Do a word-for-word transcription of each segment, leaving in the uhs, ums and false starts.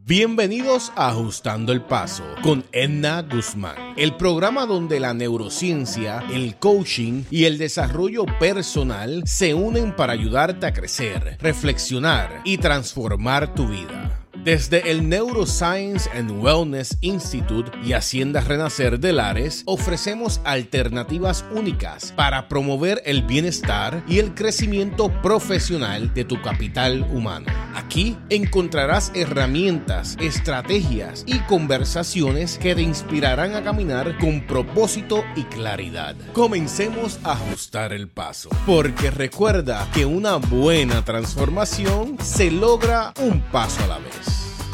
Bienvenidos a Ajustando el Paso con Edna Guzmán, el programa donde la neurociencia, el coaching y el desarrollo personal se unen para ayudarte a crecer, reflexionar y transformar tu vida. Desde el Neuroscience and Wellness Institute y Hacienda Renacer de Lares, ofrecemos alternativas únicas para promover el bienestar y el crecimiento profesional de tu capital humano. Aquí encontrarás herramientas, estrategias y conversaciones que te inspirarán a caminar con propósito y claridad. Comencemos a ajustar el paso, porque recuerda que una buena transformación se logra un paso a la vez.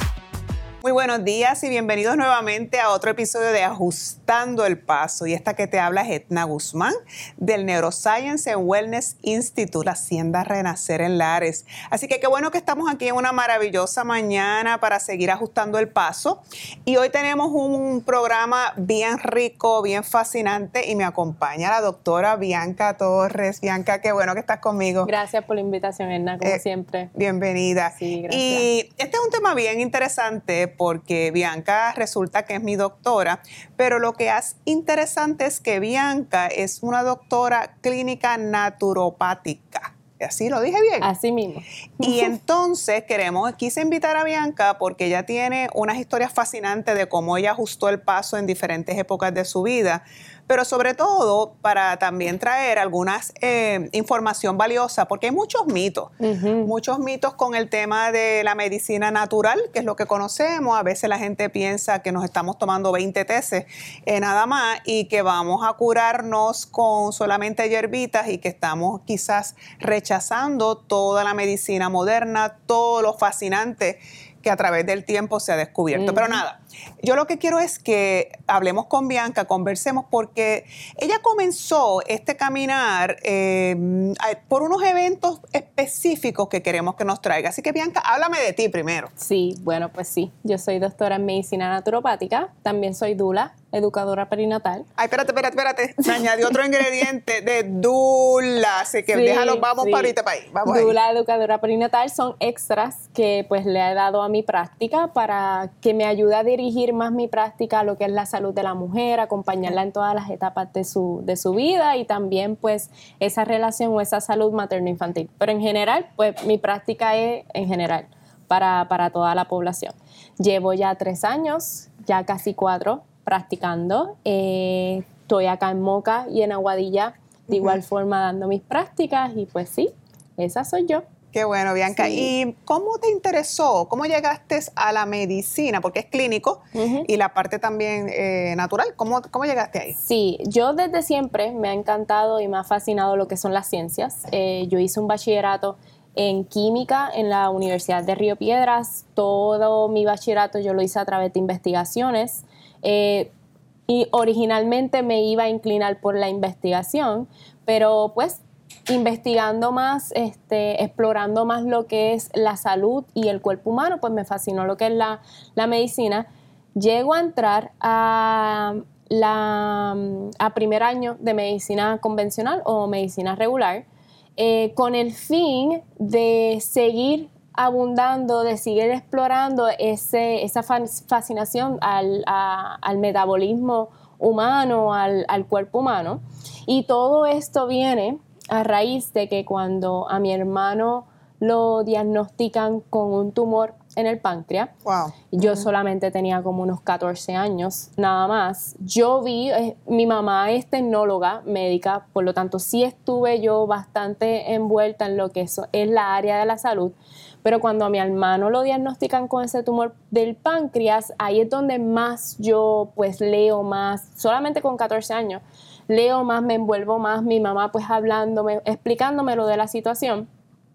Muy buenos días y bienvenidos nuevamente a otro episodio de Ajustando el Paso. Y esta que te habla es Edna Guzmán del Neuroscience and Wellness Institute, Hacienda Renacer en Lares. Así que qué bueno que estamos aquí en una maravillosa mañana para seguir ajustando el paso. Y hoy tenemos un programa bien rico, bien fascinante y me acompaña la doctora Bianca Torres. Bianca, qué bueno que estás conmigo. Gracias por la invitación, Edna, como eh, siempre. Bienvenida. Sí, gracias. Y este es un tema bien interesante porque Bianca resulta que es mi doctora, pero lo que es interesante es que Bianca es una doctora clínica naturopática. ¿Así lo dije bien? Así mismo. Y entonces queremos, quise invitar a Bianca porque ella tiene unas historias fascinantes de cómo ella ajustó el paso en diferentes épocas de su vida, pero sobre todo para también traer algunas eh, información valiosa, porque hay muchos mitos, uh-huh. muchos mitos con el tema de la medicina natural, que es lo que conocemos. A veces la gente piensa que nos estamos tomando veinte teces eh, nada más y que vamos a curarnos con solamente hierbitas y que estamos quizás rechazando toda la medicina moderna, todo lo fascinante que a través del tiempo se ha descubierto. Uh-huh. Pero nada, yo lo que quiero es que hablemos con Bianca, conversemos, porque ella comenzó este caminar eh, por unos eventos específicos que queremos que nos traiga. Así que, Bianca, háblame de ti primero. Sí, bueno, pues sí. Yo soy doctora en medicina naturopática, también soy doula, educadora perinatal. Ay, espérate, espérate, espérate. Me añadió otro ingrediente de doula, así que sí, déjalo, vamos sí. para ahorita para ahí. Vamos doula, ahí. educadora perinatal son extras que pues le he dado a mi práctica para que me ayude a dirigir más mi práctica a lo que es la salud de la mujer, acompañarla en todas las etapas de su, de su vida y también pues esa relación o esa salud materno-infantil. Pero en general, pues mi práctica es en general para, para toda la población. Llevo ya tres años, ya casi cuatro, practicando. Eh, estoy acá en Moca y en Aguadilla de igual uh-huh. forma dando mis prácticas y pues sí, esa soy yo. Qué bueno, Bianca. Sí. ¿Y cómo te interesó? ¿Cómo llegaste a la medicina? Porque es clínico uh-huh. y la parte también eh, natural. ¿Cómo, ¿Cómo llegaste ahí? Sí, yo desde siempre me ha encantado y me ha fascinado lo que son las ciencias. Eh, yo hice un bachillerato en química en la Universidad de Río Piedras. Todo mi bachillerato yo lo hice a través de investigaciones. Eh, y originalmente me iba a inclinar por la investigación, pero pues investigando más, este, explorando más lo que es la salud y el cuerpo humano, pues me fascinó lo que es la, la medicina. Llego a entrar a, la, a primer año de medicina convencional o medicina regular eh, con el fin de seguir abundando, de seguir explorando ese, esa fascinación al, a, al metabolismo humano, al, al cuerpo humano. Y todo esto viene a raíz de que cuando a mi hermano lo diagnostican con un tumor en el páncreas, wow. yo uh-huh. solamente tenía como unos catorce años, nada más. Yo vi, eh, mi mamá es tecnóloga médica, por lo tanto sí estuve yo bastante envuelta en lo que eso es la área de la salud, pero cuando a mi hermano lo diagnostican con ese tumor del páncreas, ahí es donde más yo pues leo más, solamente con catorce años, leo más, me envuelvo más, mi mamá pues hablándome, explicándome lo de la situación.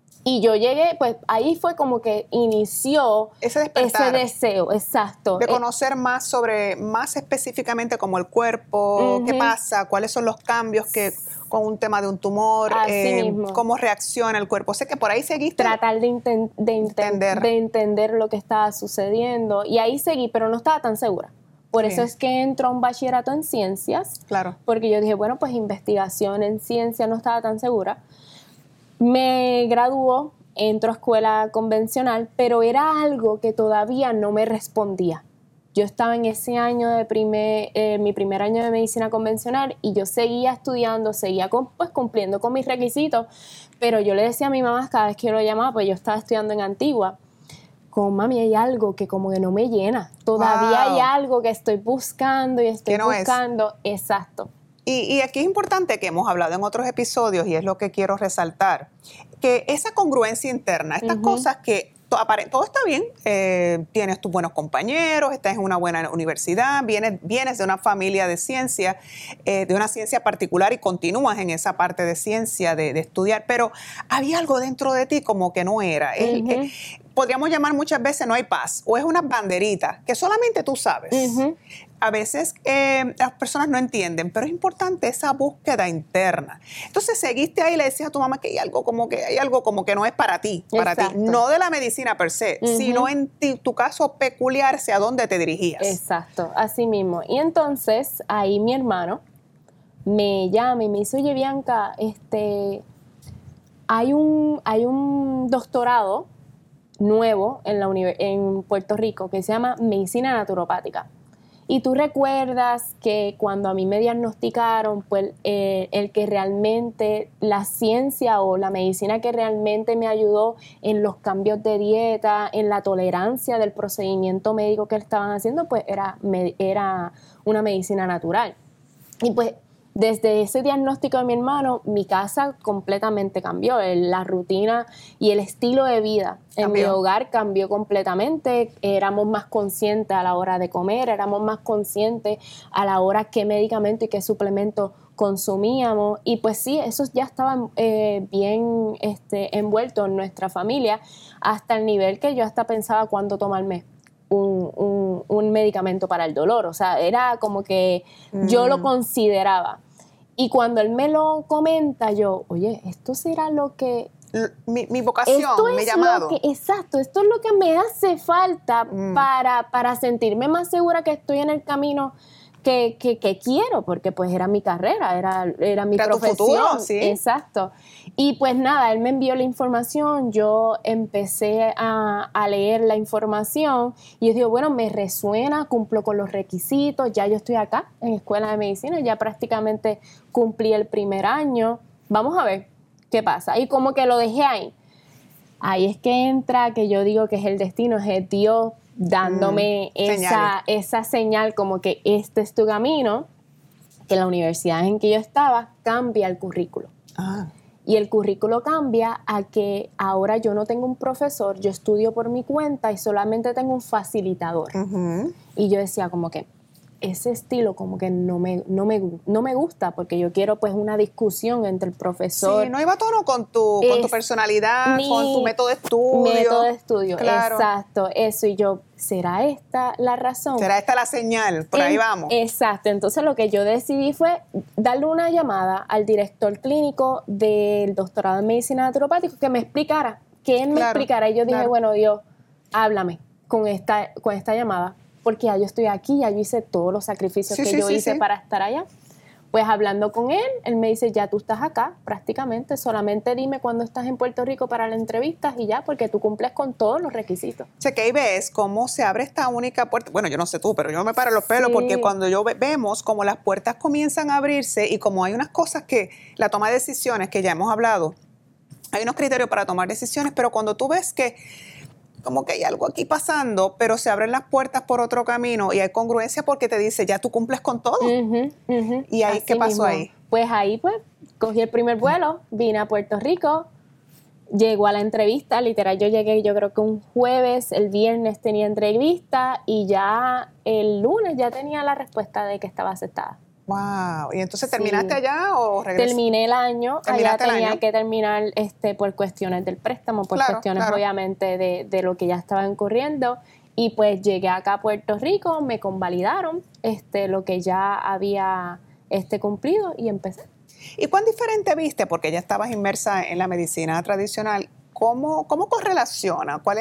Y yo llegué, pues ahí fue como que inició ese, ese deseo, exacto. De conocer más sobre, más específicamente como el cuerpo, uh-huh. qué pasa, cuáles son los cambios que con un tema de un tumor, eh, cómo reacciona el cuerpo. Sé que por ahí seguiste. Tratar de, inten- de, inten- entender. de entender lo que estaba sucediendo. Y ahí seguí, pero no estaba tan segura. Por sí. eso es que entro a un bachillerato en ciencias. Claro. Porque yo dije, bueno, pues investigación en ciencia, no estaba tan segura. Me graduó entro a escuela convencional, pero era algo que todavía no me respondía. Yo estaba en ese año de primer, eh, mi primer año de medicina convencional y yo seguía estudiando, seguía con, pues, cumpliendo con mis requisitos, pero yo le decía a mi mamá cada vez que yo lo llamaba, pues yo estaba estudiando en Antigua, como mami, hay algo que como que no me llena, todavía Wow. hay algo que estoy buscando y estoy ¿Qué no es? buscando, exacto. Y, y aquí es importante que hemos hablado en otros episodios y es lo que quiero resaltar, que esa congruencia interna, estas Ujú. cosas que to- apare- todo está bien, eh, tienes tus buenos compañeros, estás en una buena universidad, vienes, vienes de una familia de ciencia, eh, de una ciencia particular y continúas en esa parte de ciencia, de, de estudiar, pero había algo dentro de ti como que no era. El- Ujú. eh, podríamos llamar muchas veces no hay paz, o es una banderita que solamente tú sabes. Ujú. A veces eh, las personas no entienden, pero es importante esa búsqueda interna. Entonces seguiste ahí y le decías a tu mamá que hay algo como que hay algo como que no es para ti, para ti, Exacto. no de la medicina per se, Ujú. sino en ti, tu caso peculiar, hacia dónde te dirigías. Exacto, así mismo. Y entonces ahí mi hermano me llama y me dice, oye Bianca, este, hay un, hay un doctorado nuevo en, la univer- en Puerto Rico que se llama Medicina Naturopática. Y tú recuerdas que cuando a mí me diagnosticaron, pues eh, el que realmente la ciencia o la medicina que realmente me ayudó en los cambios de dieta, en la tolerancia del procedimiento médico que estaban haciendo, pues era, me- era una medicina natural. Y pues desde ese diagnóstico de mi hermano, mi casa completamente cambió. El- la rutina y el estilo de vida en mi Cambió. hogar cambió completamente. Éramos más conscientes a la hora de comer, éramos más conscientes a la hora qué medicamento y qué suplemento consumíamos. Y pues sí, eso ya estaba eh, bien este, envuelto en nuestra familia, hasta el nivel que yo hasta pensaba cuándo tomarme Un, un, un medicamento para el dolor. O sea, era como que yo lo consideraba. Y cuando él me lo comenta, yo, oye, ¿esto será lo que... L- Mi, mi vocación, Esto mi es llamado. lo que, exacto, esto es lo que me hace falta Mm. para, para sentirme más segura que estoy en el camino que, que, que quiero, porque pues era mi carrera, era, era mi Era tu profesión. futuro, sí. Exacto. Y pues nada, él me envió la información, yo empecé a, a leer la información y yo digo, bueno, me resuena, cumplo con los requisitos, ya yo estoy acá en Escuela de Medicina, ya prácticamente cumplí el primer año, vamos a ver qué pasa. Y como que lo dejé ahí. Ahí es que entra, que yo digo que es el destino, es Dios dándome Mm, esa, señales. esa señal como que este es tu camino, que la universidad en que yo estaba cambia el currículo. Ah, Y el currículo cambia a que ahora yo no tengo un profesor, yo estudio por mi cuenta y solamente tengo un facilitador. ujú. Y yo decía como que ese estilo como que no me, no me, no me gusta, porque yo quiero pues una discusión entre el profesor. Sí, no iba a tono con tu, con tu Es personalidad, mi con tu método de estudio. método de estudio, Claro. exacto, eso. Y yo, ¿será esta la razón? Será esta la señal, por ahí En- vamos. Exacto, entonces lo que yo decidí fue darle una llamada al director clínico del doctorado en medicina naturopática que me explicara, que él me Claro, explicara. Y yo dije, claro. bueno, Dios, háblame con esta, con esta llamada, porque ya yo estoy aquí, ya yo hice todos los sacrificios Sí, que sí, yo sí, hice sí. para estar allá. Pues hablando con él, él me dice, ya tú estás acá prácticamente, solamente dime cuándo estás en Puerto Rico para la entrevista y ya, porque tú cumples con todos los requisitos. O sea, que ahí ves cómo se abre esta única puerta. Bueno, yo no sé tú, pero yo me paro los pelos Sí. porque cuando yo ve- vemos como las puertas comienzan a abrirse y como hay unas cosas que la toma de decisiones que ya hemos hablado, hay unos criterios para tomar decisiones, pero cuando tú ves que como que hay algo aquí pasando, pero se abren las puertas por otro camino y hay congruencia porque te dice, ya tú cumples con todo. Ujú, ujú. ¿Y ahí Así qué pasó mismo. ahí? Pues ahí pues cogí el primer vuelo, vine a Puerto Rico, llegó a la entrevista, literal yo llegué yo creo que un jueves, el viernes tenía entrevista y ya el lunes ya tenía la respuesta de que estaba aceptada. Wow. ¿Y entonces Sí. terminaste allá o regresaste? Terminé el año, allá ¿Terminaste el tenía año? que terminar este, por cuestiones del préstamo, por Claro, cuestiones claro. obviamente de, de lo que ya estaba ocurriendo. Y pues llegué acá a Puerto Rico, me convalidaron este, lo que ya había este, cumplido y empecé. ¿Y cuán diferente viste? Porque ya estabas inmersa en la medicina tradicional. ¿Cómo, cómo correlaciona? ¿Cuál es,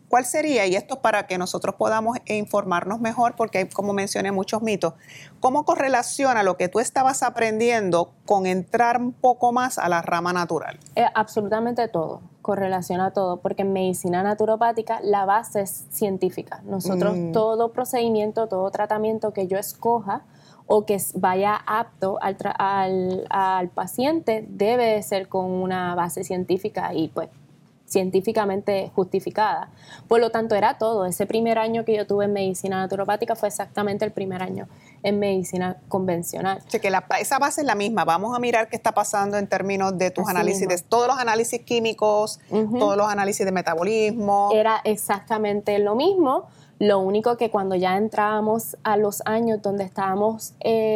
¿cuál sería? Y esto para que nosotros podamos informarnos mejor, porque hay, como mencioné, muchos mitos. ¿Cómo correlaciona lo que tú estabas aprendiendo con entrar un poco más a la rama natural? Eh, absolutamente todo, correlaciona todo, porque en medicina naturopática la base es científica. Nosotros mm. todo procedimiento, todo tratamiento que yo escoja o que vaya apto al, al, al paciente debe de ser con una base científica y pues científicamente justificada. Por lo tanto, era todo. Ese primer año que yo tuve en medicina naturopática fue exactamente el primer año en medicina convencional. O sea, que la, esa base es la misma. Vamos a mirar qué está pasando en términos de tus Así análisis, mismo. de todos los análisis químicos, uh-huh. todos los análisis de metabolismo. Era exactamente lo mismo. Lo único que cuando ya entrábamos a los años donde estábamos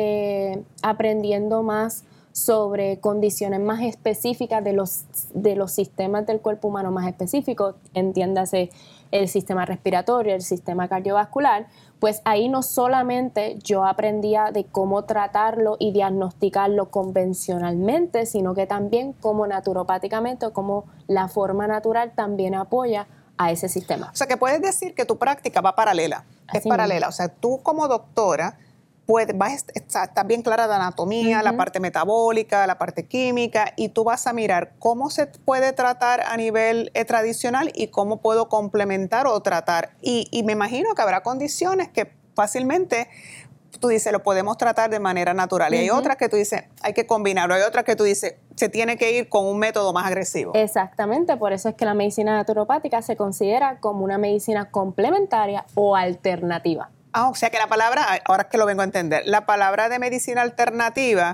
eh, aprendiendo más sobre condiciones más específicas de los, de los sistemas del cuerpo humano más específicos, entiéndase el sistema respiratorio, el sistema cardiovascular, pues ahí no solamente yo aprendía de cómo tratarlo y diagnosticarlo convencionalmente, sino que también cómo naturopáticamente o cómo la forma natural también apoya a ese sistema. O sea, que puedes decir que tu práctica va paralela, Así es paralela. Mismo. O sea, tú como doctora puedes, vas, estás bien clara de anatomía, uh-huh. la parte metabólica, la parte química, y tú vas a mirar cómo se puede tratar a nivel eh, tradicional y cómo puedo complementar o tratar. Y, y me imagino que habrá condiciones que fácilmente tú dices, lo podemos tratar de manera natural. Uh-huh. Y hay otras que tú dices, hay que combinarlo. Hay otras que tú dices, se tiene que ir con un método más agresivo. Exactamente, por eso es que la medicina naturopática se considera como una medicina complementaria o alternativa. Ah, o sea que la palabra, ahora es que lo vengo a entender, la palabra de medicina alternativa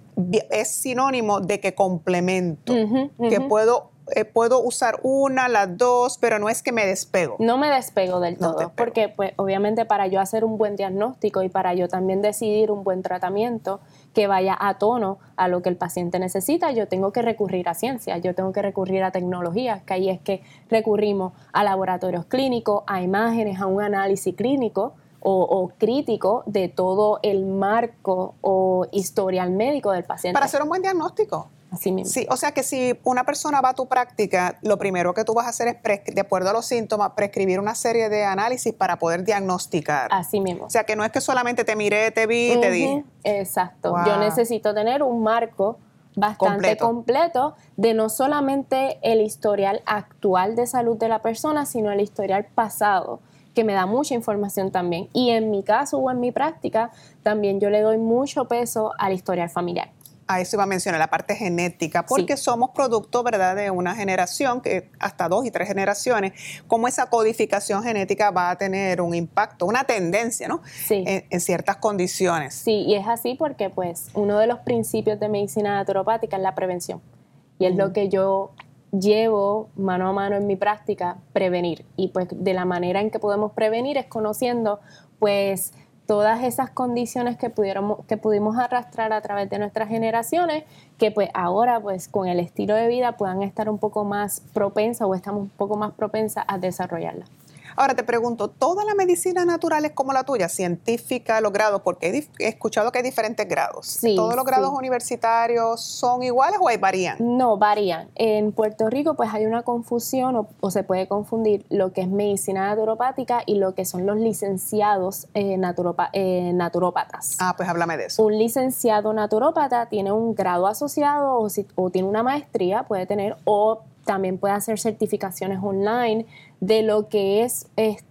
es sinónimo de que complemento, uh-huh, uh-huh. que puedo... Eh, puedo usar una, las dos, pero no es que me despego. No me despego del todo, no porque pues, obviamente para yo hacer un buen diagnóstico y para yo también decidir un buen tratamiento que vaya a tono a lo que el paciente necesita, yo tengo que recurrir a ciencia, yo tengo que recurrir a tecnologías, que ahí es que recurrimos a laboratorios clínicos, a imágenes, a un análisis clínico o, o crítico de todo el marco o historial médico del paciente. Para hacer un buen diagnóstico. Así mismo. Sí, o sea que si una persona va a tu práctica, lo primero que tú vas a hacer es, pres- de acuerdo a los síntomas, prescribir una serie de análisis para poder diagnosticar. Así mismo. O sea que no es que solamente te miré, te vi y uh-huh. te dije. Exacto. Wow. Yo necesito tener un marco bastante completo. completo de no solamente el historial actual de salud de la persona, sino el historial pasado, que me da mucha información también. Y en mi caso o en mi práctica, también yo le doy mucho peso al historial familiar. A eso iba a mencionar, la parte genética, porque sí. somos producto, ¿verdad?, de una generación, que hasta dos y tres generaciones, cómo esa codificación genética va a tener un impacto, una tendencia, ¿no?, sí. en, en ciertas condiciones. Sí, y es así porque, pues, uno de los principios de medicina naturopática es la prevención, y es mm. lo que yo llevo mano a mano en mi práctica, prevenir, y pues de la manera en que podemos prevenir es conociendo, pues, todas esas condiciones que pudiéramos, que pudimos arrastrar a través de nuestras generaciones, que pues ahora pues con el estilo de vida puedan estar un poco más propensas o estamos un poco más propensas a desarrollarlas. Ahora te pregunto, ¿toda la medicina natural es como la tuya, científica, los grados? Porque he, he escuchado que hay diferentes grados. Sí, ¿Todos los grados sí. universitarios son iguales o hay varían? No, varían. En Puerto Rico pues hay una confusión o, o se puede confundir lo que es medicina naturopática y lo que son los licenciados eh, naturopa, eh, naturópatas. Ah, pues háblame de eso. Un licenciado naturópata tiene un grado asociado o, si, o tiene una maestría, puede tener, o también puede hacer certificaciones online de lo que es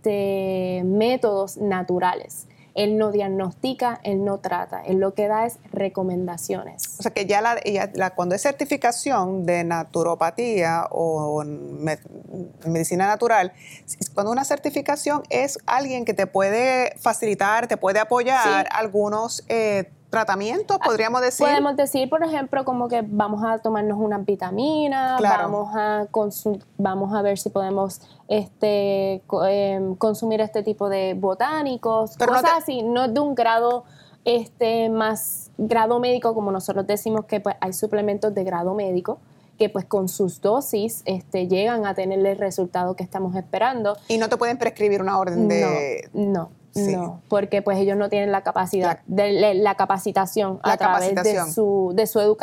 este, métodos naturales. Él no diagnostica, él no trata, él lo que da es recomendaciones. O sea que ya, la, ya la, cuando es certificación de naturopatía o me, medicina natural, cuando una certificación es alguien que te puede facilitar, te puede apoyar sí. algunos eh, tratamientos, podríamos decir. Podemos decir, por ejemplo, como que vamos a tomarnos unas vitaminas, claro. vamos a consum- vamos a ver si podemos este eh, consumir este tipo de botánicos, Pero cosas no te... así, no de un grado este más grado médico, como nosotros decimos que pues hay suplementos de grado médico que pues con sus dosis este, llegan a tener el resultado que estamos esperando. Y no te pueden prescribir una orden de... No, no. Sí. No, porque pues ellos no tienen la capacidad, la, de, la capacitación la a través capacitación. de su de su educación.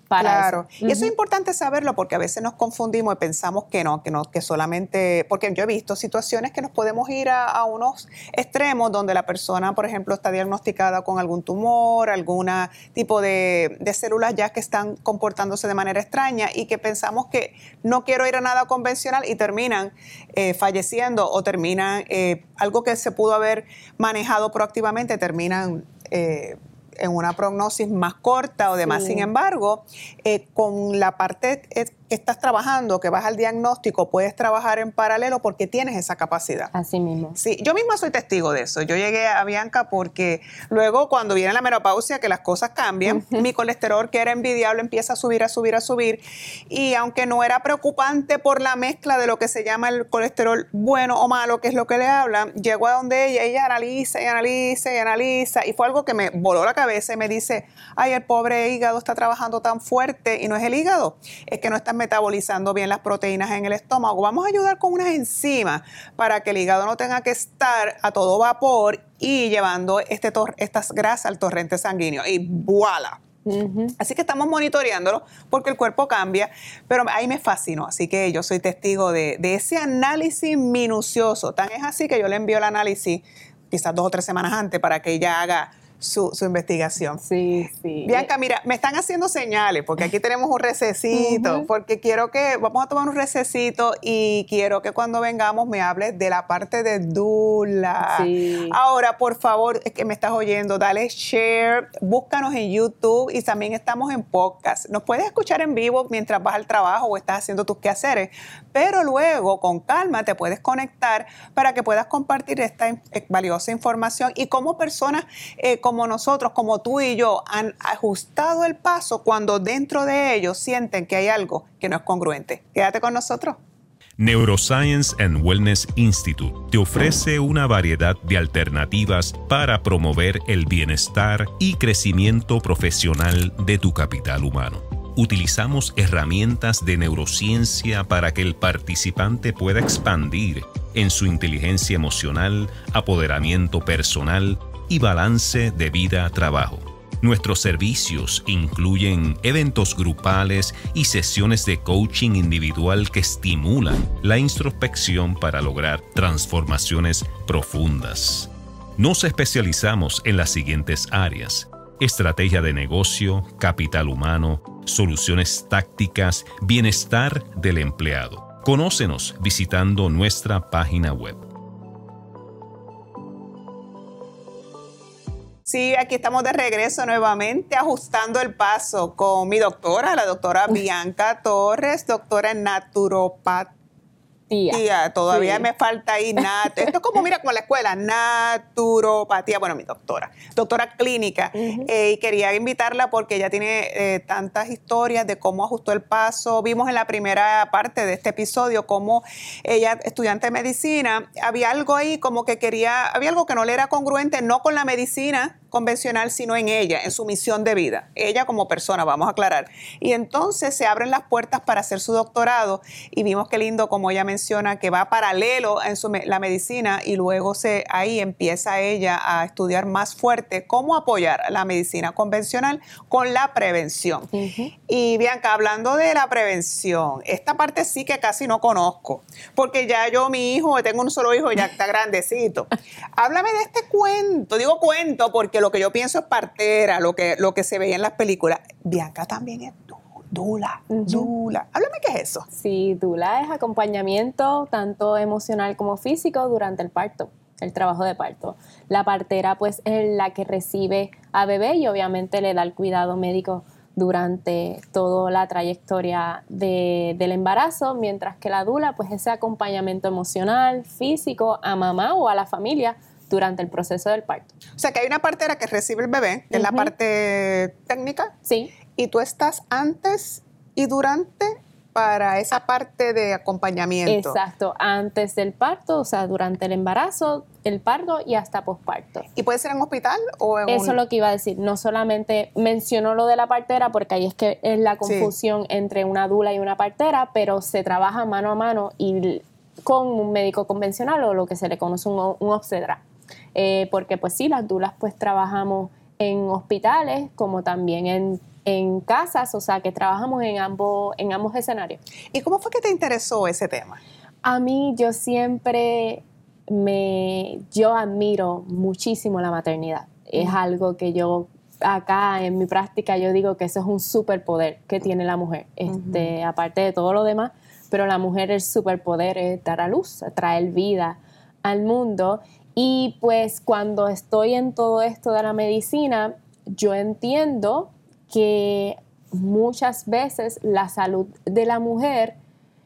para claro. eso. Y eso es importante saberlo porque a veces nos confundimos y pensamos que no, que no, que solamente, porque yo he visto situaciones que nos podemos ir a, a unos extremos donde la persona, por ejemplo, está diagnosticada con algún tumor, algún tipo de, de células ya que están comportándose de manera extraña y que pensamos que no quiero ir a nada convencional y terminan eh, falleciendo o terminan eh, algo que se pudo haber manejado proactivamente, terminan eh, en una prognosis más corta o demás. Sí. Sin embargo, eh, con la parte que estás trabajando, que vas al diagnóstico, puedes trabajar en paralelo porque tienes esa capacidad. Así mismo. Sí, yo misma soy testigo de eso. Yo llegué a Bianca porque luego cuando viene la menopausia, que las cosas cambian, mi colesterol, que era envidiable, empieza a subir, a subir, a subir. Y aunque no era preocupante por la mezcla de lo que se llama el colesterol bueno o malo, que es lo que le hablan, llego a donde ella, ella analiza y analiza y analiza. Y fue algo que me voló la cabeza y me dice, ay, el pobre hígado está trabajando tan fuerte. Y no es el hígado, es que no estás metabolizando bien las proteínas en el estómago. Vamos a ayudar con unas enzimas para que el hígado no tenga que estar a todo vapor y llevando este tor- estas grasas al torrente sanguíneo. Y ¡voilá! Uh-huh. Así que estamos monitoreándolo porque el cuerpo cambia, pero ahí me fascinó. Así que yo soy testigo de, de ese análisis minucioso. Tan es así que yo le envío el análisis quizás dos o tres semanas antes para que ella haga Su, su investigación. Sí, sí. Bianca, mira, me están haciendo señales porque aquí tenemos un recesito, uh-huh. porque quiero que, vamos a tomar un recesito y quiero que cuando vengamos me hables de la parte de doula. Sí. Ahora, por favor, es que me estás oyendo, dale share, búscanos en YouTube y también estamos en podcast. Nos puedes escuchar en vivo mientras vas al trabajo o estás haciendo tus quehaceres, pero luego con calma te puedes conectar para que puedas compartir esta valiosa información y cómo personas eh, como nosotros, como tú y yo, han ajustado el paso cuando dentro de ellos sienten que hay algo que no es congruente. Quédate con nosotros. Neuroscience and Wellness Institute te ofrece una variedad de alternativas para promover el bienestar y crecimiento profesional de tu capital humano. Utilizamos herramientas de neurociencia para que el participante pueda expandir en su inteligencia emocional, apoderamiento personal y balance de vida-trabajo. Nuestros servicios incluyen eventos grupales y sesiones de coaching individual que estimulan la introspección para lograr transformaciones profundas. Nos especializamos en las siguientes áreas: estrategia de negocio, capital humano, soluciones tácticas, bienestar del empleado. Conócenos visitando nuestra página web. Sí, aquí estamos de regreso nuevamente ajustando el paso con mi doctora, la doctora Bianca Torres, doctora en naturopatía. Tía, todavía sí. Me falta ahí nat. Esto es como, mira, como la escuela, naturopatía. Bueno, mi doctora, doctora clínica. Uh-huh. eh, y quería invitarla porque ella tiene eh, tantas historias de cómo ajustó el paso. Vimos en la primera parte de este episodio cómo ella, estudiante de medicina, había algo ahí como que quería, había algo que no le era congruente, no con la medicina convencional, sino en ella, en su misión de vida. Ella como persona, vamos a aclarar. Y entonces se abren las puertas para hacer su doctorado y vimos qué lindo como ella menciona que va paralelo en su, la medicina y luego se, ahí empieza ella a estudiar más fuerte cómo apoyar la medicina convencional con la prevención. Uh-huh. Y Bianca, hablando de la prevención, esta parte sí que casi no conozco, porque ya yo, mi hijo, tengo un solo hijo y ya está grandecito. Háblame de este cuento, digo cuento porque lo que yo pienso es partera, lo que, lo que se veía en las películas. Bianca también es dula, uh-huh. dula. Háblame qué es eso. Sí, dula es acompañamiento tanto emocional como físico durante el parto, el trabajo de parto. La partera pues es la que recibe a bebé y obviamente le da el cuidado médico durante toda la trayectoria de, del embarazo, mientras que la dula pues ese acompañamiento emocional, físico a mamá o a la familia durante el proceso del parto. O sea que hay una partera que recibe el bebé, que uh-huh. es la parte técnica. Sí. Y tú estás antes y durante para esa parte de acompañamiento. Exacto, antes del parto, o sea, durante el embarazo, el parto y hasta posparto. ¿Y puede ser en hospital o en Eso un... es lo que iba a decir. No solamente mencionó lo de la partera, porque ahí es que es la confusión sí. entre una dula y una partera, pero se trabaja mano a mano y con un médico convencional o lo que se le conoce un, un obstetra. Eh, porque pues sí, las dulas pues trabajamos en hospitales como también en en casas, o sea, que trabajamos en ambos, en ambos escenarios. ¿Y cómo fue que te interesó ese tema? A mí, yo siempre me, yo admiro muchísimo la maternidad. Es mm. algo que yo, acá en mi práctica, yo digo que eso es un superpoder que tiene la mujer, este, uh-huh. aparte de todo lo demás, pero la mujer, el superpoder es dar a luz, traer vida al mundo. Y pues cuando estoy en todo esto de la medicina, yo entiendo que muchas veces la salud de la mujer,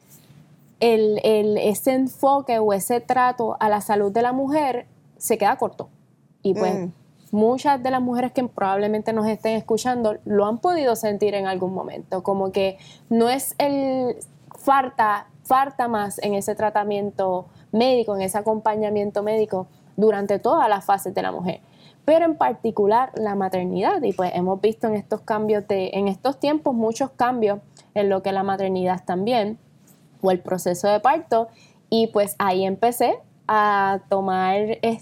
el, el, ese enfoque o ese trato a la salud de la mujer se queda corto. Y pues mm. muchas de las mujeres que probablemente nos estén escuchando lo han podido sentir en algún momento, como que no es el falta, falta más en ese tratamiento médico, en ese acompañamiento médico durante todas las fases de la mujer, pero en particular la maternidad. Y pues hemos visto en estos cambios de, en estos tiempos muchos cambios en lo que es la maternidad también, o el proceso de parto, y pues ahí empecé a tomar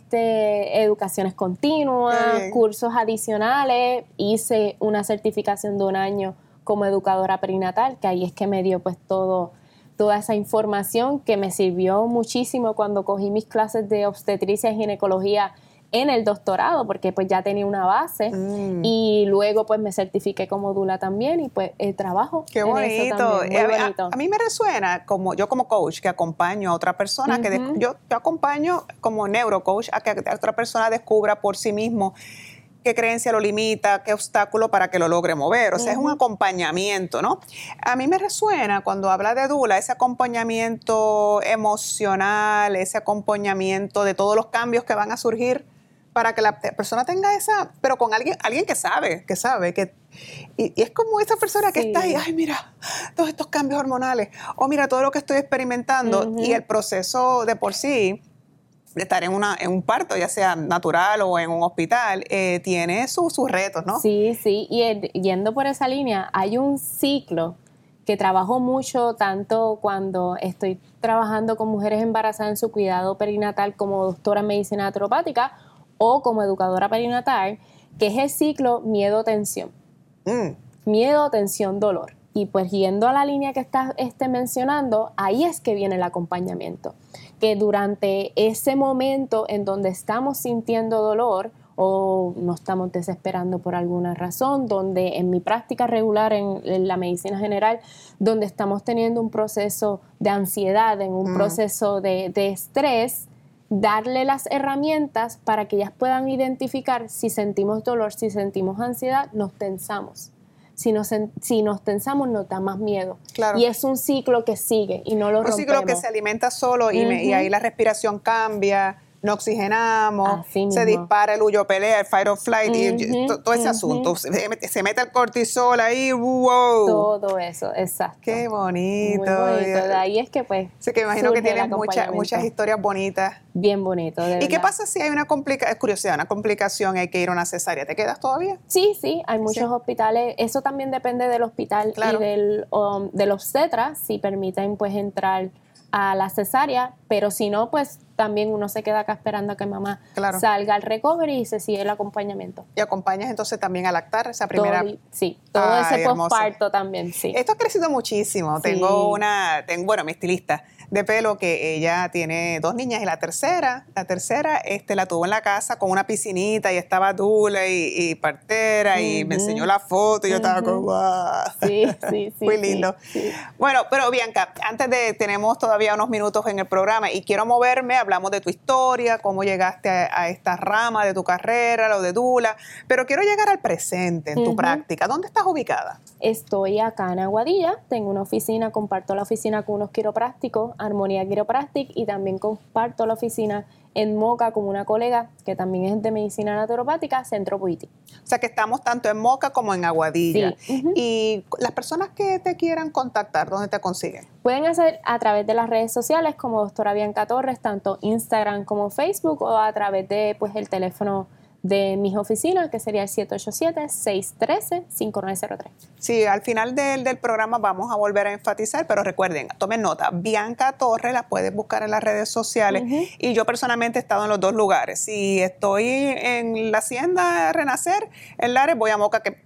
este, educaciones continuas, sí. cursos adicionales, hice una certificación de un año como educadora perinatal, que ahí es que me dio pues todo, toda esa información que me sirvió muchísimo cuando cogí mis clases de obstetricia y ginecología en el doctorado, porque pues ya tenía una base mm. y luego pues me certifiqué como dula también y pues el trabajo. Qué en bonito. Eso también, muy a, bonito. A, a mí me resuena, como yo como coach que acompaño a otra persona, uh-huh. que de, yo, yo acompaño como neurocoach a que otra persona descubra por sí mismo qué creencia lo limita, qué obstáculo para que lo logre mover. O sea, uh-huh. es un acompañamiento, ¿no? A mí me resuena cuando habla de dula, ese acompañamiento emocional, ese acompañamiento de todos los cambios que van a surgir para que la persona tenga esa, pero con alguien, alguien que sabe, que sabe, que y, y es como esa persona que sí. está ahí, ay, mira, todos estos cambios hormonales, o mira, todo lo que estoy experimentando, uh-huh. y el proceso de por sí, de estar en, una, en un parto, ya sea natural o en un hospital, eh, tiene sus su retos, ¿no? Sí, sí, y el, yendo por esa línea, hay un ciclo que trabajo mucho, tanto cuando estoy trabajando con mujeres embarazadas en su cuidado perinatal como doctora en medicina naturopática o como educadora perinatal, que es el ciclo miedo-tensión. Mm. Miedo, tensión, dolor. Y pues yendo a la línea que estás este, mencionando, ahí es que viene el acompañamiento. Que durante ese momento en donde estamos sintiendo dolor o nos estamos desesperando por alguna razón, donde en mi práctica regular en, en la medicina general, donde estamos teniendo un proceso de ansiedad, en un mm. proceso de, de estrés, darle las herramientas para que ellas puedan identificar si sentimos dolor, si sentimos ansiedad, nos tensamos. Si nos, si nos tensamos nos da más miedo. Claro. Y es un ciclo que sigue y no lo rompemos. Un ciclo que se alimenta solo y, uh-huh. me, y ahí la respiración cambia, no oxigenamos, se dispara el huyo pelea, el fight or flight, uh-huh. y todo ese uh-huh. asunto. Se, se mete el cortisol ahí, wow. Todo eso, exacto. Qué bonito. Muy bonito. De ahí es que pues sí, que imagino que tienes mucha, muchas historias bonitas. Bien bonito, de ¿Y verdad. qué pasa si hay una complicación? Es curiosidad, una complicación, hay que ir a una cesárea. ¿Te quedas todavía? Sí, sí, hay muchos sí. hospitales. Eso también depende del hospital claro. y del, um, del obstetra, si permiten pues entrar a la cesárea, pero si no, pues también uno se queda acá esperando a que mamá claro. salga al recovery y se sigue el acompañamiento. ¿Y acompañas entonces también a lactar esa primera? Todo, sí, todo Ay, ese posparto también, sí. Esto ha crecido muchísimo. Sí. Tengo una, tengo, bueno, mi estilista de pelo que ella tiene dos niñas y la tercera, la tercera este, la tuvo en la casa con una piscinita y estaba dula y, y partera uh-huh. y me enseñó la foto y yo uh-huh. estaba como ¡guau! Sí, sí, sí. Muy lindo. Sí, sí. Bueno, pero Bianca, antes de, tenemos todavía unos minutos en el programa y quiero moverme, hablamos de tu historia, cómo llegaste a, a esta rama de tu carrera, lo de dula, pero quiero llegar al presente en tu uh-huh. práctica. ¿Dónde estás ubicada? Estoy acá en Aguadilla, tengo una oficina, comparto la oficina con unos quiroprácticos, Armonía Quiropractic, y también comparto la oficina en Moca con una colega que también es de medicina naturopática, Centro Puiti. O sea que estamos tanto en Moca como en Aguadilla. Sí. Uh-huh. Y las personas que te quieran contactar, ¿dónde te consiguen? Pueden hacer a través de las redes sociales como doctora Bianca Torres, tanto Instagram como Facebook, o a través de pues el teléfono de mis oficinas, que sería el siete ocho siete, seis uno tres, cinco nueve cero tres. Sí, al final del, del programa vamos a volver a enfatizar, pero recuerden, tomen nota, Bianca Torres, la puedes buscar en las redes sociales, uh-huh. y yo personalmente he estado en los dos lugares. Si estoy en la Hacienda Renacer, en Lares, voy a Moca, que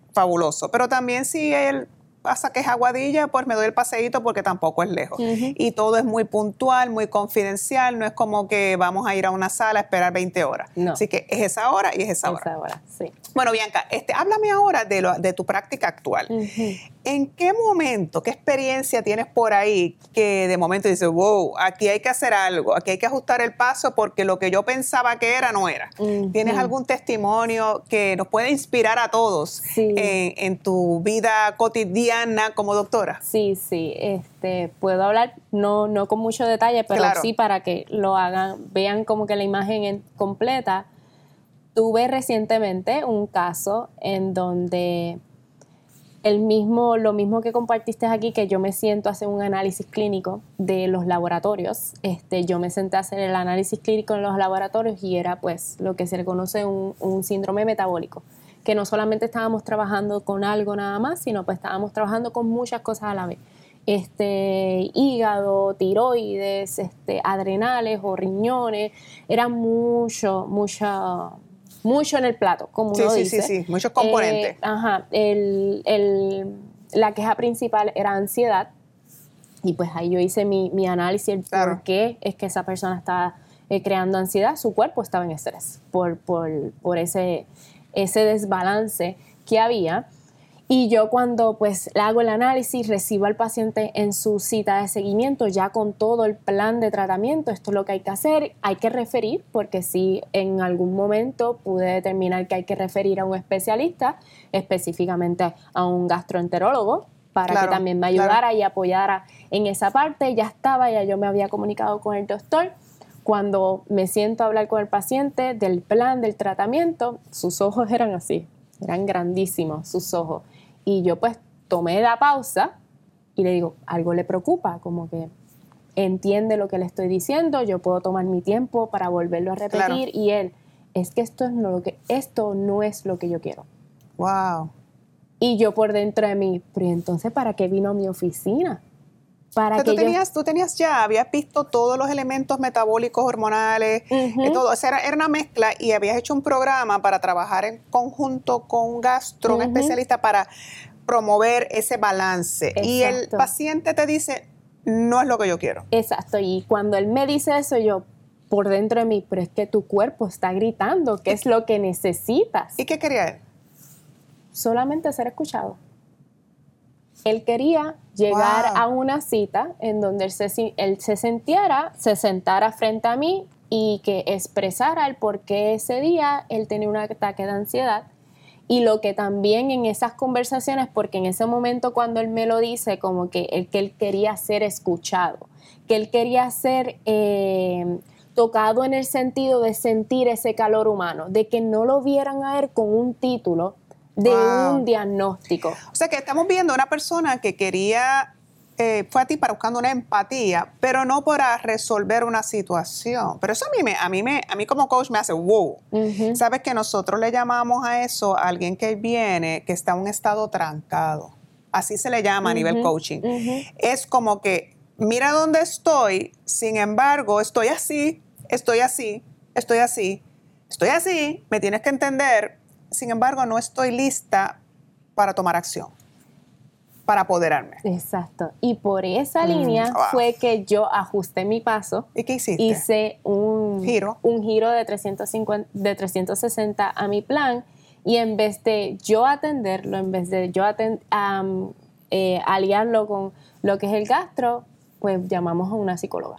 fabuloso. Pero también si él pasa que es Aguadilla, pues me doy el paseíto porque tampoco es lejos. Uh-huh. Y todo es muy puntual, muy confidencial, no es como que vamos a ir a una sala a esperar veinte horas. No. Así que es esa hora y es esa hora. Esa hora, sí. Bueno, Bianca, este, háblame ahora de, lo, de tu práctica actual. Uh-huh. ¿En qué momento, qué experiencia tienes por ahí que de momento dices, wow, aquí hay que hacer algo, aquí hay que ajustar el paso porque lo que yo pensaba que era, no era? Uh-huh. ¿Tienes algún testimonio que nos puede inspirar a todos sí. en, en tu vida cotidiana como doctora? Sí, sí. Este, puedo hablar, no, no con mucho detalle, pero claro. sí para que lo hagan, vean como que la imagen en, completa. Tuve recientemente un caso en donde el mismo, lo mismo que compartiste aquí, que yo me siento a hacer un análisis clínico de los laboratorios. Este, yo me senté a hacer el análisis clínico en los laboratorios y era pues lo que se le conoce un, un síndrome metabólico, que no solamente estábamos trabajando con algo nada más, sino pues estábamos trabajando con muchas cosas a la vez. Este, hígado, tiroides, este, adrenales o riñones, era mucho, mucho... mucho en el plato, como uno sí, dice. Sí, sí, sí, muchos componentes. Eh, ajá, el, el, la queja principal era ansiedad y pues ahí yo hice mi, mi análisis, el claro. por qué es que esa persona estaba eh, creando ansiedad, su cuerpo estaba en estrés por, por, por ese, ese desbalance que había. Y yo cuando pues le hago el análisis, recibo al paciente en su cita de seguimiento ya con todo el plan de tratamiento. Esto es lo que hay que hacer, hay que referir, porque si en algún momento pude determinar que hay que referir a un especialista, específicamente a un gastroenterólogo, para claro, que también me ayudara claro. y apoyara en esa parte. Ya estaba, ya yo me había comunicado con el doctor. Cuando me siento a hablar con el paciente del plan del tratamiento, sus ojos eran así, eran grandísimos sus ojos. Y yo pues tomé la pausa y le digo, algo le preocupa, como que entiende lo que le estoy diciendo, yo puedo tomar mi tiempo para volverlo a repetir. Claro. Y él, es que esto, es no lo que esto no es lo que yo quiero. Wow. Y yo por dentro de mí, pero entonces, ¿para qué vino a mi oficina? Para o sea, que tú, yo... tenías, tú tenías ya, habías visto todos los elementos metabólicos, hormonales, uh-huh. eh, todo. O sea, era, era una mezcla y habías hecho un programa para trabajar en conjunto con un gastro, uh-huh. un especialista para promover ese balance. Exacto. Y el paciente te dice, no es lo que yo quiero. Exacto. Y cuando él me dice eso, yo por dentro de mí, pero es que tu cuerpo está gritando, ¿qué es lo que necesitas? ¿Y qué quería él? Solamente ser escuchado. Él quería llegar wow. a una cita en donde él se, él se sintiera, se sentara frente a mí y que expresara el por qué ese día él tenía un ataque de ansiedad. Y lo que también en esas conversaciones, porque en ese momento cuando él me lo dice, como que él, que él quería ser escuchado, que él quería ser eh, tocado en el sentido de sentir ese calor humano, de que no lo vieran a él con un título, de wow. un diagnóstico. O sea que estamos viendo una persona que quería, eh, fue a ti para buscando una empatía, pero no para resolver una situación. Pero eso a mí, me, a mí, me, a mí como coach me hace wow. Uh-huh. Sabes que nosotros le llamamos a eso a alguien que viene, que está en un estado trancado. Así se le llama uh-huh. a nivel coaching. Uh-huh. Es como que, mira dónde estoy, sin embargo, estoy así, estoy así, estoy así, estoy así, me tienes que entender. Sin embargo, no estoy lista para tomar acción, para apoderarme. Exacto. Y por esa mm, línea wow. fue que yo ajusté mi paso. ¿Y qué hiciste? Hice un giro, un giro de trescientos cincuenta, de trescientos sesenta a mi plan y en vez de yo atenderlo, en vez de yo atend, um, eh, aliarlo con lo que es el gastro, pues llamamos a una psicóloga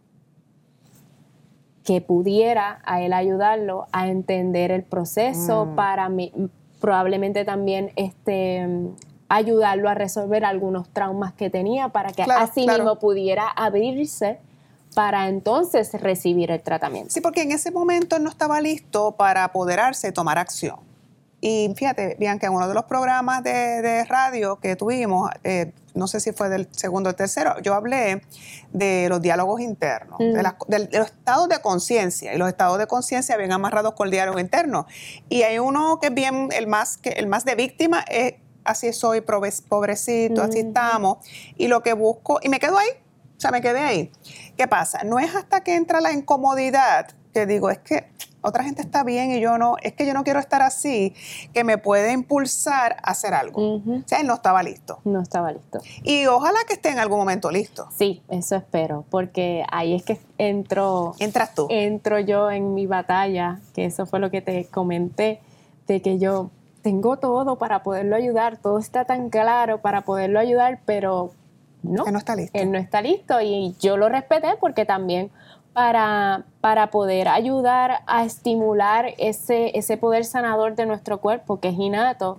que pudiera a él ayudarlo a entender el proceso mm. para mí, probablemente también este, ayudarlo a resolver algunos traumas que tenía para que claro, así claro. mismo pudiera abrirse para entonces recibir el tratamiento. Sí, porque en ese momento él no estaba listo para apoderarse y tomar acción. Y fíjate, Bianca, en uno de los programas de, de radio que tuvimos, eh, no sé si fue del segundo o tercero, yo hablé de los diálogos internos, mm. de, la, de, de los estados de conciencia, y los estados de conciencia bien amarrados con el diálogo interno. Y hay uno que es bien, el más, que, el más de víctima es, así soy, pobrecito, mm. así estamos, y lo que busco, y me quedo ahí, o sea, me quedé ahí. ¿Qué pasa? No es hasta que entra la incomodidad que digo, es que otra gente está bien y yo no, es que yo no quiero estar así, que me puede impulsar a hacer algo. Uh-huh. O sea, él no estaba listo. No estaba listo. Y ojalá que esté en algún momento listo. Sí, eso espero, porque ahí es que entro... Entras tú. Entro yo en mi batalla, que eso fue lo que te comenté, de que yo tengo todo para poderlo ayudar, todo está tan claro para poderlo ayudar, pero no. Él no está listo. Él no está listo y yo lo respeté porque también... Para, para poder ayudar a estimular ese, ese poder sanador de nuestro cuerpo, que es innato,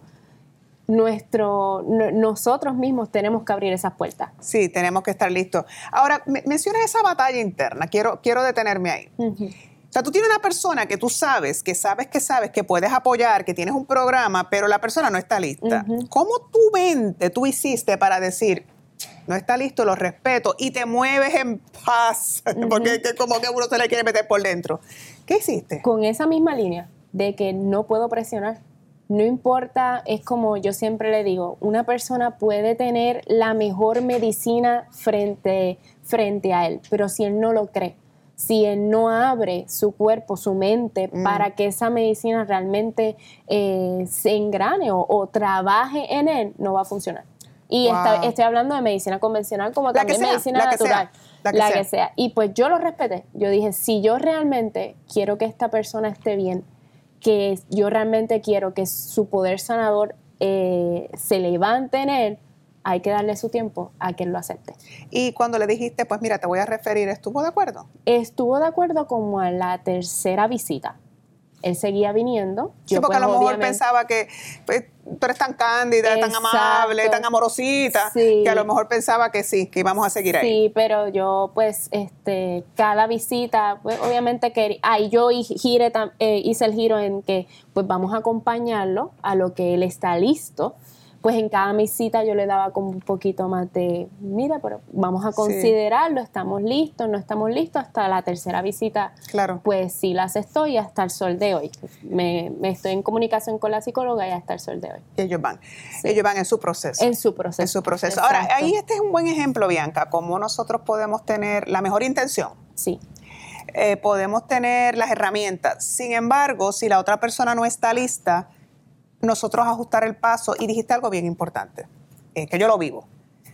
nuestro, no, nosotros mismos tenemos que abrir esas puertas. Sí, tenemos que estar listos. Ahora, me, mencionas esa batalla interna, quiero, quiero detenerme ahí. Uh-huh. O sea, tú tienes una persona que tú sabes, que sabes, que sabes, que puedes apoyar, que tienes un programa, pero la persona no está lista. Uh-huh. ¿Cómo tu mente tú hiciste para decir... no está listo, lo respeto, y te mueves en paz, uh-huh. porque es como que uno se le quiere meter por dentro? ¿Qué hiciste? Con esa misma línea de que no puedo presionar. No importa, es como yo siempre le digo, una persona puede tener la mejor medicina frente, frente a él, pero si él no lo cree, si él no abre su cuerpo, su mente, mm. para que esa medicina realmente eh, se engrane o, o trabaje en él, no va a funcionar. Y wow. está, estoy hablando de medicina convencional como la también sea, medicina la natural, que sea, la, que, la sea. que sea. Y pues yo lo respeté. Yo dije, si yo realmente quiero que esta persona esté bien, que yo realmente quiero que su poder sanador eh, se levante en él, hay que darle su tiempo a que él lo acepte. Y cuando le dijiste, pues mira, te voy a referir, ¿estuvo de acuerdo? Estuvo de acuerdo como a la tercera visita. Él seguía viniendo. Yo sí, porque pues, a lo mejor obviamente... pensaba que pues, tú eres tan cándida, exacto, tan amable, tan amorosita, sí. que a lo mejor pensaba que sí, que íbamos a seguir ahí. Sí, pero yo pues este cada visita, pues obviamente que ahí yo gire, eh, hice el giro en que pues vamos a acompañarlo a lo que él está listo. Pues en cada visita yo le daba como un poquito más de, mira, pero vamos a considerarlo, sí. estamos listos, no estamos listos, hasta la tercera visita, claro. pues sí la acepto y hasta el sol de hoy. Me, me estoy en comunicación con la psicóloga y hasta el sol de hoy. Y ellos van, sí. ellos van en su proceso. En su proceso. En su proceso. Exacto. Ahora, ahí este es un buen ejemplo, Bianca, cómo nosotros podemos tener la mejor intención. Sí. Eh, podemos tener las herramientas. Sin embargo, si la otra persona no está lista, nosotros ajustar el paso. Y dijiste algo bien importante, eh, que yo lo vivo.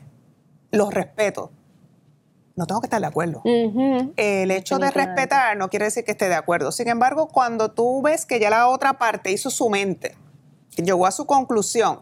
Los respeto. No tengo que estar de acuerdo. Uh-huh. El hecho de respetar no quiere decir que esté de acuerdo. Sin embargo, cuando tú ves que ya la otra parte hizo su mente, llegó a su conclusión,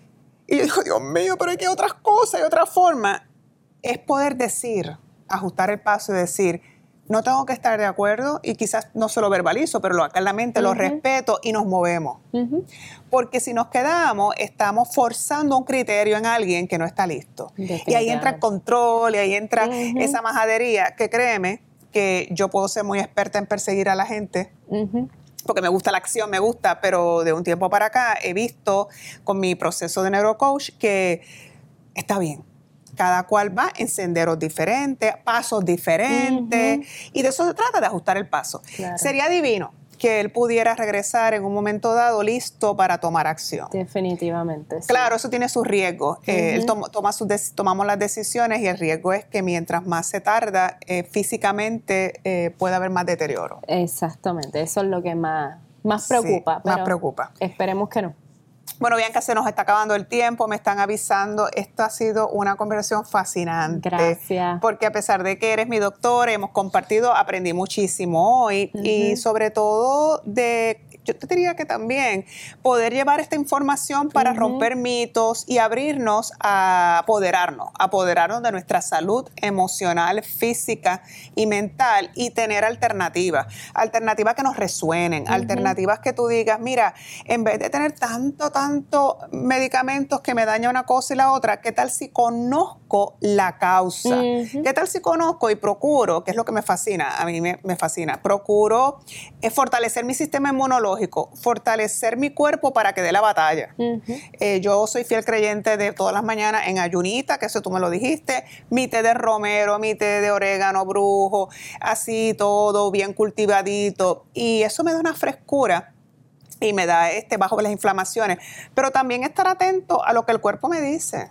y yo digo, Dios mío, pero hay que otras cosas, hay otra forma, es poder decir, ajustar el paso y decir, no tengo que estar de acuerdo, y quizás no se lo verbalizo, pero lo acá en la mente, uh-huh. lo respeto y nos movemos. Uh-huh. Porque si nos quedamos, estamos forzando un criterio en alguien que no está listo. Y ahí entra el control, y ahí entra uh-huh. esa majadería, que créeme que yo puedo ser muy experta en perseguir a la gente, uh-huh. porque me gusta la acción, me gusta, pero de un tiempo para acá he visto con mi proceso de neurocoach que está bien. Cada cual va en senderos diferentes, pasos diferentes, uh-huh. y de eso se trata, de ajustar el paso. Claro. Sería divino que él pudiera regresar en un momento dado listo para tomar acción. Definitivamente. Sí. Claro, eso tiene sus riesgos. Uh-huh. Eh, él toma, toma sus de- tomamos las decisiones y el riesgo es que mientras más se tarda, eh, físicamente eh, puede haber más deterioro. Exactamente, eso es lo que más, más preocupa. Sí, pero más preocupa. Esperemos que no. Bueno, Bianca, se nos está acabando el tiempo, me están avisando. Esto ha sido una conversación fascinante. Gracias. Porque a pesar de que eres mi doctora, hemos compartido, aprendí muchísimo hoy. Uh-huh. Y sobre todo de... Yo te diría que también poder llevar esta información para uh-huh. romper mitos y abrirnos a apoderarnos, apoderarnos de nuestra salud emocional, física y mental, y tener alternativas, alternativas que nos resuenen, uh-huh. alternativas que tú digas, mira, en vez de tener tanto, tanto medicamentos que me dañan una cosa y la otra, ¿qué tal si conozco la causa? Uh-huh. ¿Qué tal si conozco y procuro, que es lo que me fascina, a mí me, me fascina, procuro eh, fortalecer mi sistema inmunológico, fortalecer mi cuerpo para que dé la batalla. Uh-huh. Eh, yo soy fiel creyente de todas las mañanas en ayunita, que eso tú me lo dijiste, mi té de romero, mi té de orégano brujo, así todo bien cultivadito, y eso me da una frescura y me da este bajo las inflamaciones, pero también estar atento a lo que el cuerpo me dice.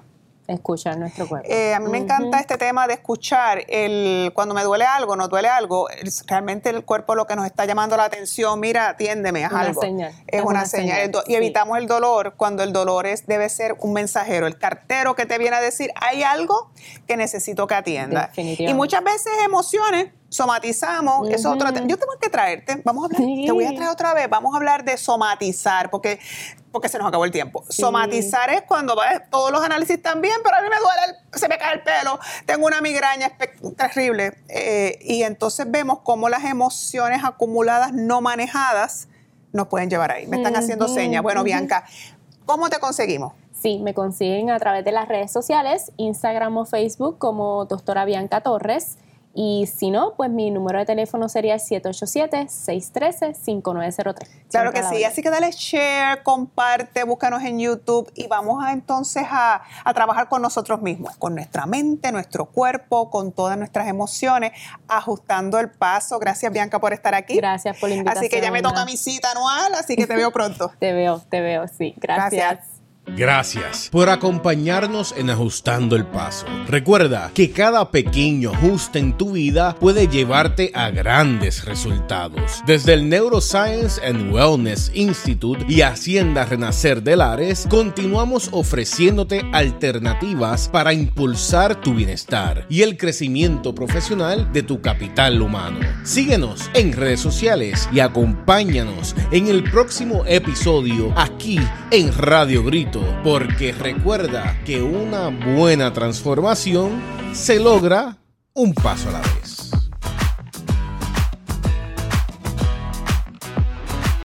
Escuchar nuestro cuerpo. Eh, a mí me uh-huh. encanta este tema de escuchar. El, cuando me duele algo, nos duele algo, realmente el cuerpo lo que nos está llamando la atención, mira, atiéndeme, haz una algo. Señal. Es, es una, una señal. señal. Do- y evitamos sí. el dolor cuando el dolor es, debe ser un mensajero, el cartero que te viene a decir, hay algo que necesito que atienda. Y muchas veces emociones somatizamos, uh-huh. eso es otro tema. Yo tengo que traerte, vamos a hablar, sí. te voy a traer otra vez, vamos a hablar de somatizar, porque, porque se nos acabó el tiempo. Sí. Somatizar es cuando va, todos los análisis están bien, pero a mí me duele, el, se me cae el pelo, tengo una migraña terrible. Eh, y entonces vemos cómo las emociones acumuladas no manejadas nos pueden llevar ahí. Me están uh-huh. haciendo señas. Bueno, uh-huh. Bianca, ¿cómo te conseguimos? Sí, me consiguen a través de las redes sociales, Instagram o Facebook como doctora Bianca Torres. Y si no, pues mi número de teléfono sería el siete ocho siete, seis uno tres, cinco nueve cero tres. Claro que sí, así que dale share, comparte, búscanos en YouTube y vamos a entonces a, a trabajar con nosotros mismos, con nuestra mente, nuestro cuerpo, con todas nuestras emociones, ajustando el paso. Gracias, Bianca, por estar aquí. Gracias por la invitación. Así que ya me toca mi cita anual, así que te veo pronto. Te veo, te veo, sí. Gracias. Gracias. Gracias por acompañarnos en Ajustando el Paso. Recuerda que cada pequeño ajuste en tu vida puede llevarte a grandes resultados. Desde el Neuroscience and Wellness Institute y Hacienda Renacer de Lares, continuamos ofreciéndote alternativas para impulsar tu bienestar y el crecimiento profesional de tu capital humano. Síguenos en redes sociales y acompáñanos en el próximo episodio aquí en Radio Grito. Porque recuerda que una buena transformación se logra un paso a la vez.